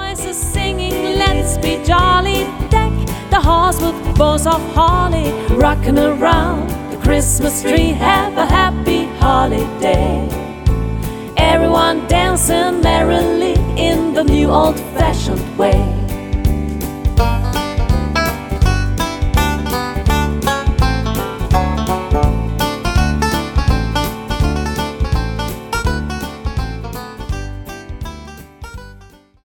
voices singing, let's be jolly. Deck the halls with bows of holly, rocking around the Christmas tree. Have a happy holiday. Everyone dancing merrily in the new old-fashioned way.